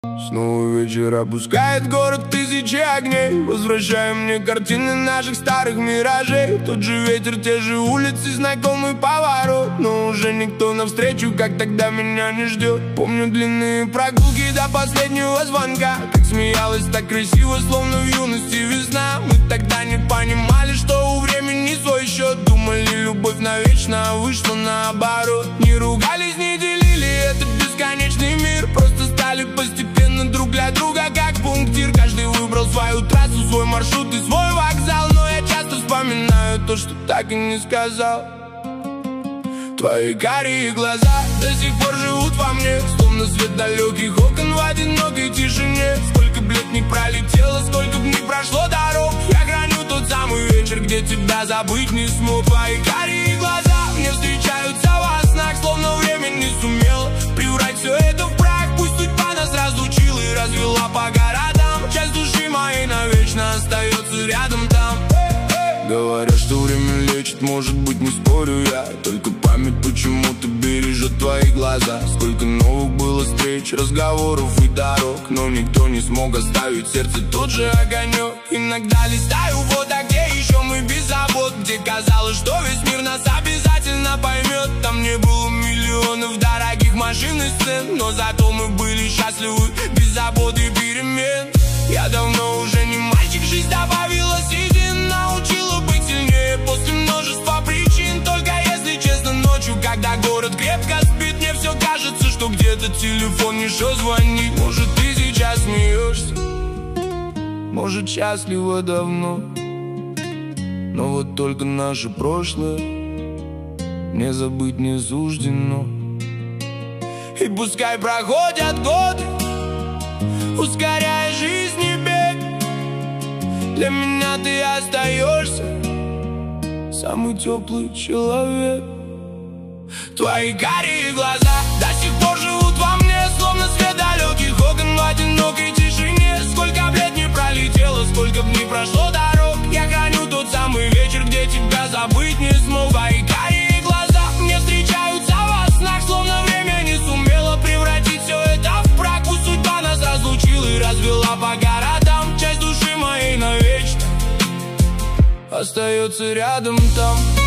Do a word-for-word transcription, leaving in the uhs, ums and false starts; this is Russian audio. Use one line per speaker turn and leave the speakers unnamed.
Снова вечер опускает город тысячи огней, возвращая мне картины наших старых миражей. Тот же ветер, те же улицы, знакомый поворот, но уже никто навстречу, как тогда, меня не ждет. Помню длинные прогулки до последнего звонка, как смеялась так красиво, словно в юности весна. Мы тогда не понимали, что у времени свой счет, думали, любовь навечно, а вышло наоборот. Не ругались, не делили этот бесконечный мир, просто стали постепенно друг для друга как пунктир. Каждый выбрал свою трассу, свой маршрут и свой вокзал, но я часто вспоминаю то, что так и не сказал. Твои карие глаза до сих пор живут во мне, словно свет далеких окон в одинокой тишине. Сколько б лет не пролетело, сколько б не прошло дорог, я храню тот самый вечер, где тебя забыть не смог. Твои карие глаза мне встречаются во снах, словно время не сумело превратить все это в прах. Пусть судьба нас разлучила и развела по городам, часть души моей навечно остается рядом там. Говорят, что время лечит, может быть, не спорю я, только память почему-то бережет твои глаза. Сколько новых было встреч, разговоров и дорог, но никто не смог оставить в сердце тот же огонек. Иногда листаю фото, где еще мы без забот, где казалось, что весь мир нас обязательно поймет. Там не было миллионов дорогих машин и сцен, но зато мы были счастливы, без забот и перемен. Я давно уже не мальчик, жизнь добавила седин, научила быть сильнее после множества причин. Только если честно, ночью, когда город крепко спит, мне все кажется, что где-то телефон еще звонит. Может, ты сейчас смеешься, может, счастлива давно, но вот только наше прошлое не забыть не суждено. И пускай проходят годы, ускоряя жизни бег, для меня ты остаешься самый теплый человек. Твои карие глаза до сих пор живут во мне, словно свет далеких окон в одинокой тишине. Сколько б лет не пролетело, сколько б не прошло дорог, я храню тот самый вечер, где тебя забыть не смог. Твои карие глаза мне встречаются во снах, словно время не сумело превратить все это в прах. Пусть судьба нас разлучила и развела по городам, часть души моей навечно остается рядом там.